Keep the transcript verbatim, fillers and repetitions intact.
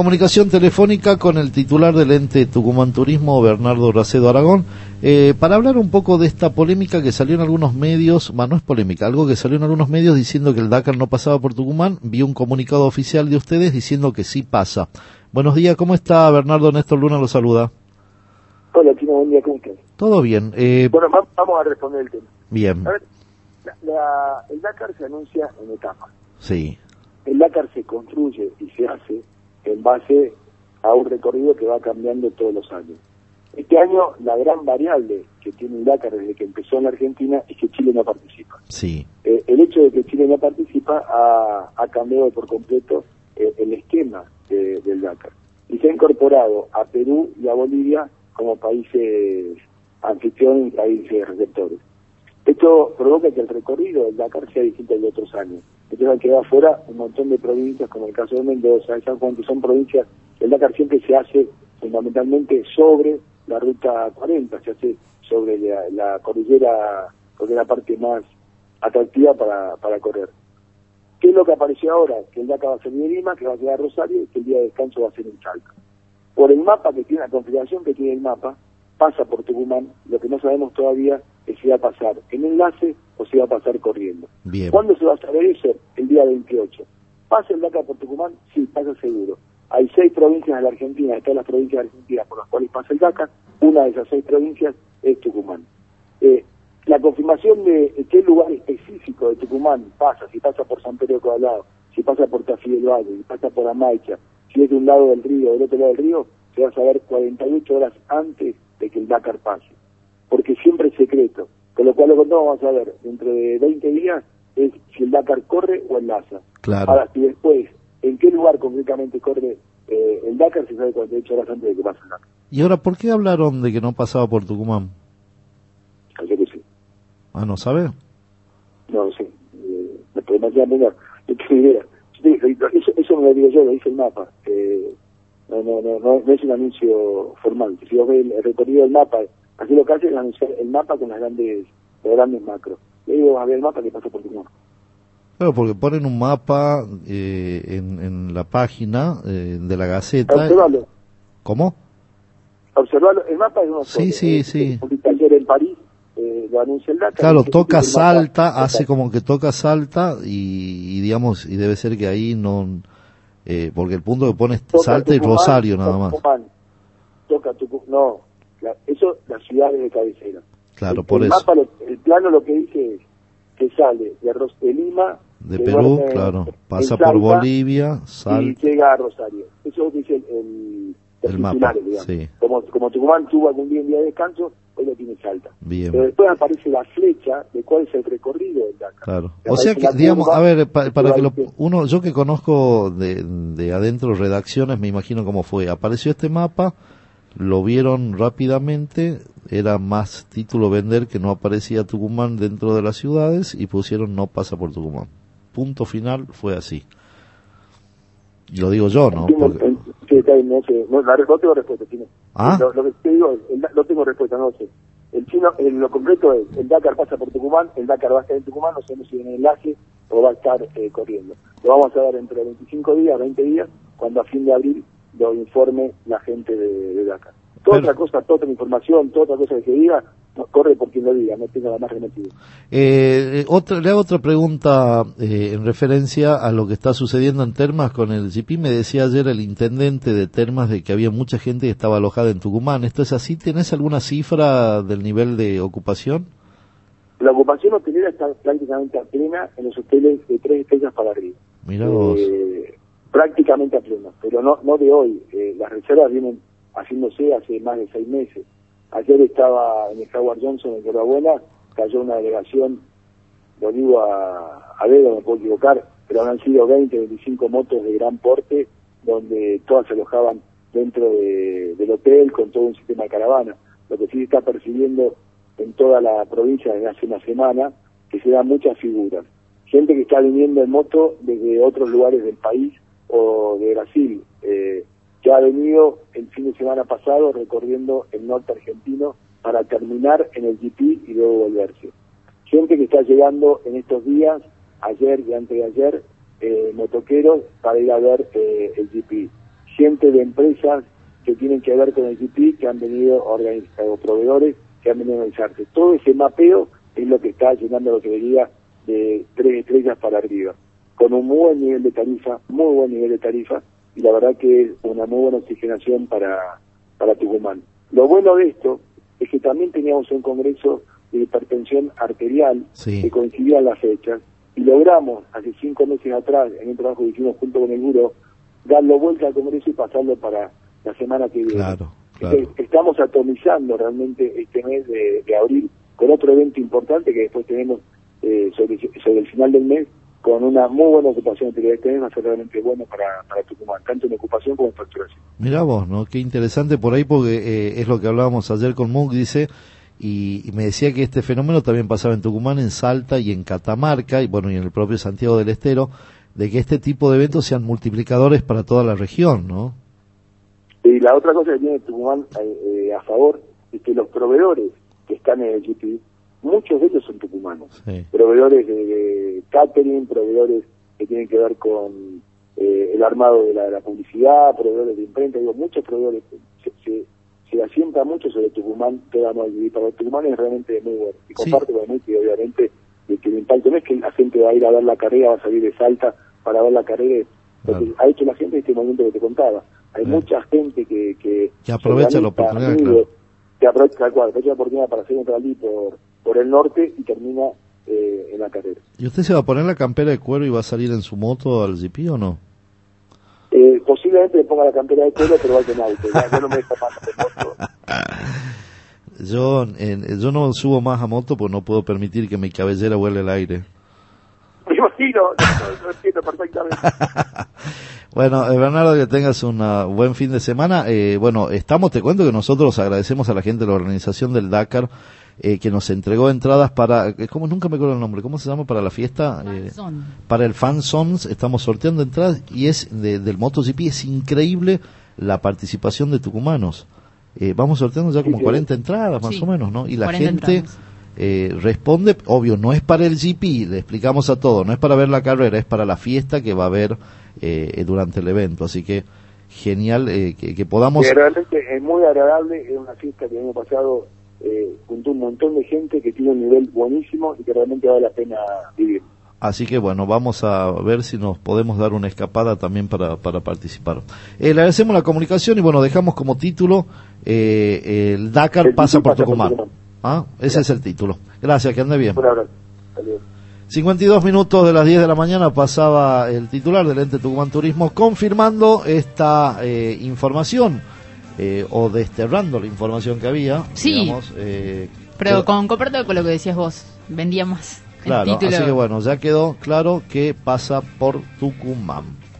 Comunicación telefónica con el titular del ente Tucumán Turismo, Bernardo Racedo Aragón, eh, para hablar un poco de esta polémica que salió en algunos medios, bueno, no es polémica, algo que salió en algunos medios diciendo que el Dakar no pasaba por Tucumán. Vi un comunicado oficial de ustedes diciendo que sí pasa. Buenos días, ¿cómo está Bernardo? Néstor Luna lo saluda. Hola, Chino, buen día, ¿cómo estás? Todo bien. Eh... Bueno, vamos a responder el tema. Bien. A ver, la, la, el Dakar se anuncia en etapas. Sí. El Dakar se construye y se hace en base a un recorrido que va cambiando todos los años. Este año, la gran variable que tiene el Dakar desde que empezó en la Argentina es que Chile no participa. Sí. Eh, el hecho de que Chile no participa ha, ha cambiado por completo eh, el esquema de, del Dakar. Y se ha incorporado a Perú y a Bolivia como países anfitriones y países receptores. Esto provoca que el recorrido del Dakar sea distinto al de otros años. Entonces han quedado afuera un montón de provincias, como el caso de Mendoza, de San Juan, que son provincias. El Dakar siempre se hace fundamentalmente sobre la ruta cuarenta, se hace sobre la, la cordillera, porque es la parte más atractiva para, para correr. ¿Qué es lo que apareció ahora? Que el Dakar va a ser de Lima, que va a quedar Rosario y que el día de descanso va a ser en Salta. Por el mapa que tiene, la configuración que tiene el mapa, pasa por Tucumán. Lo que no sabemos todavía es si va a pasar en enlace o si va a pasar corriendo. Bien. ¿Cuándo se va a saber eso? El día veintiocho. ¿Pasa el Dakar por Tucumán? Sí, pasa seguro. Hay seis provincias de la Argentina, están las provincias de Argentina por las cuales pasa el Dakar. Una de esas seis provincias es Tucumán. Eh, la confirmación de qué lugar específico de Tucumán pasa, si pasa por San Pedro de Coalado, si pasa por Tafí del Valle, si pasa por Amaicha, si es de un lado del río o del otro lado del río, se va a saber cuarenta y ocho horas antes de que el Dakar pase, porque siempre es secreto, con lo cual lo que no vamos a ver dentro de veinte días es si el Dakar corre o enlaza. Claro. Ahora, si después, en qué lugar concretamente corre eh, el Dakar, se sabe cuarenta y ocho horas antes de que pase el Dakar. ¿Y ahora por qué hablaron de que no pasaba por Tucumán? Yo que sí. Ah, ¿no sabe? No, sí. Eh, me podemos ya mirar. No tengo idea. Eso, eso me lo digo yo, lo dice el mapa. Eh, no, no, no, no, no es un anuncio formal. Si vos ves el, el recorrido del mapa, así lo que hace es anunciar el mapa con las grandes, los grandes macros. Le digo, a ver el mapa que pasa por Tucumán. Claro, porque ponen un mapa eh, en, en la página eh, de la Gaceta. Observalo. ¿Cómo? Observalo. El mapa es uno Sí, solo. sí, eh, sí. Un taller en París eh, lo anuncia el Dakar. Claro, y toca el Salta, mapa, hace como que toca Salta y, y digamos, y debe ser que ahí no, eh, porque el punto que pone es toca Salta y Tucumán, Rosario toca nada más. Tucumán, toca Tucumán. No, la, eso las ciudades de cabecera. Claro, el, por el eso. Mapa, lo, el plano lo que dice es que sale de, Ros de Lima, De que Perú, duerme claro, en pasa Salta, por Bolivia, y Salta, llega a Rosario. Eso es lo que dice el, el, el mapa, titulares, digamos. sí. Como, como Tucumán tuvo algún día un día de descanso, hoy lo tiene Salta. Bien. Pero después aparece la flecha de cuál es el recorrido del Dakar. Claro. Que O sea aparece que, la digamos, curva, a ver, pa- para que lo, dice, uno, yo que conozco de, de adentro redacciones, me imagino cómo fue. Apareció este mapa, lo vieron rápidamente, era más título vender que no aparecía Tucumán dentro de las ciudades y pusieron no pasa por Tucumán. Punto final, fue así. Y lo digo yo, ¿no? entiendo, Porque... en- sí, está bien, no sé, no, la, no tengo respuesta, Chino. ¿Ah? Lo, lo que te digo, el, no tengo respuesta, no sé. El chino, el, lo concreto es, el Dakar pasa por Tucumán, el Dakar va a estar en Tucumán, no sabemos si en el enlace o va a estar eh, corriendo. Lo vamos a ver entre veinticinco días, veinte días, cuando a fin de abril lo informe la gente de, de Dakar. Toda Pero- otra cosa, toda otra información, toda otra cosa que se diga, no, corre por quien lo diga, no tenga la más remetido. Eh, otra, le hago otra pregunta eh, en referencia a lo que está sucediendo en Termas con el G P. Me decía ayer el intendente de Termas de que había mucha gente que estaba alojada en Tucumán. ¿Esto es así? ¿Tenés alguna cifra del nivel de ocupación? La ocupación hotelera está prácticamente a plena en los hoteles de tres estrellas para arriba. Mirá vos. Eh, prácticamente a pleno, pero no no de hoy. Eh, las reservas vienen haciéndose hace más de seis meses. Ayer estaba en el Howard Johnson en Buena, cayó una delegación, lo digo a, a dedo, me puedo equivocar, pero han sido veinte, veinticinco motos de gran porte, donde todas se alojaban dentro de, del hotel con todo un sistema de caravana. Lo que sí se está percibiendo en toda la provincia desde hace una semana, que se dan muchas figuras. Gente que está viniendo en moto desde otros lugares del país o de Brasil, eh, que ha venido el fin de semana pasado recorriendo el norte argentino para terminar en el G P y luego volverse. Gente que está llegando en estos días, ayer y antes de ayer, eh, motoqueros para ir a ver eh, el G P. gente de empresas que tienen que ver con el G P, que han venido a organizar, o proveedores que han venido a organizarse. Todo ese mapeo es lo que está llenando la hotelería de tres estrellas para arriba, con un muy buen nivel de tarifa, muy buen nivel de tarifa, y la verdad que es una muy buena oxigenación para, para Tucumán. Lo bueno de esto es que también teníamos un congreso de hipertensión arterial, sí, que coincidía en las fechas, y logramos hace cinco meses atrás, en un trabajo que hicimos junto con el Buró, darlo vuelta al congreso y pasarlo para la semana que viene. Claro, claro. Entonces, estamos atomizando realmente este mes de, de abril con otro evento importante que después tenemos eh, sobre, sobre el final del mes, con una muy buena ocupación de este mes, va a ser realmente bueno para, para Tucumán, tanto en ocupación como en facturación. Mirá vos, ¿no? Qué interesante por ahí, porque eh, es lo que hablábamos ayer con Munk, dice, y, y me decía que este fenómeno también pasaba en Tucumán, en Salta y en Catamarca, y bueno, y en el propio Santiago del Estero, de que este tipo de eventos sean multiplicadores para toda la región, ¿no? Y la otra cosa que tiene Tucumán eh, eh, a favor es que los proveedores que están en el G P, muchos de ellos son tucumanos. Sí. Proveedores de, de catering, proveedores que tienen que ver con eh, el armado de la, de la publicidad, proveedores de imprenta, digo, muchos proveedores. Se, se, se asienta mucho sobre Tucumán, toda no y para Tucumán es realmente muy bueno. Y comparto sí. con él que obviamente de que el impacto no es que la gente va a ir a ver la carrera, va a salir de Salta para ver la carrera, porque claro. ha hecho la gente este momento que te contaba. Hay claro. mucha gente que... Que, que aprovecha la oportunidad, amigo, claro. que aprovecha, tal cual, aprovecha la oportunidad para hacer un rally por, por el norte y termina eh, en la carrera. ¿Y usted se va a poner la campera de cuero y va a salir en su moto al G P o no? Eh, posiblemente le ponga la campera de cuero, pero va en auto. Ya, yo no me dejo más de moto. Yo, eh, yo no subo más a moto porque no puedo permitir que mi cabellera huele el aire. Me imagino, lo, lo entiendo perfectamente. Bueno, eh, Bernardo, que tengas un uh, buen fin de semana. Eh, bueno, estamos, te cuento que nosotros agradecemos a la gente de la organización del Dakar eh, que nos entregó entradas para, eh, ¿cómo? Nunca me acuerdo el nombre, ¿cómo se llama? Para la fiesta, eh, para el Fan Zones, estamos sorteando entradas y es de, del MotoGP, es increíble la participación de tucumanos. Eh, vamos sorteando ya como sí, cuarenta entradas más sí, o menos, ¿no? Y la gente eh, responde, obvio, no es para el G P, le explicamos a todo, no es para ver la carrera, es para la fiesta que va a haber eh, durante el evento, así que genial eh, que, que podamos... Sí, realmente es muy agradable, es una fiesta que el año pasado eh, juntó un montón de gente que tiene un nivel buenísimo y que realmente vale la pena vivir. Así que bueno, vamos a ver si nos podemos dar una escapada también para, para participar. Eh, le agradecemos la comunicación y bueno, dejamos como título eh, el Dakar el pasa por Tucumán. Tucumán. ¿Ah? Ese Gracias. Es el título. Gracias, que ande bien. Un abrazo. Adiós. cincuenta y dos minutos de las diez de la mañana pasaba el titular del ente Tucumán Turismo confirmando esta eh, información eh, o desterrando la información que había. Sí, digamos, eh, pero que... con comparto con lo que decías vos, vendía más. Claro, así que bueno, ya quedó claro que pasa por Tucumán.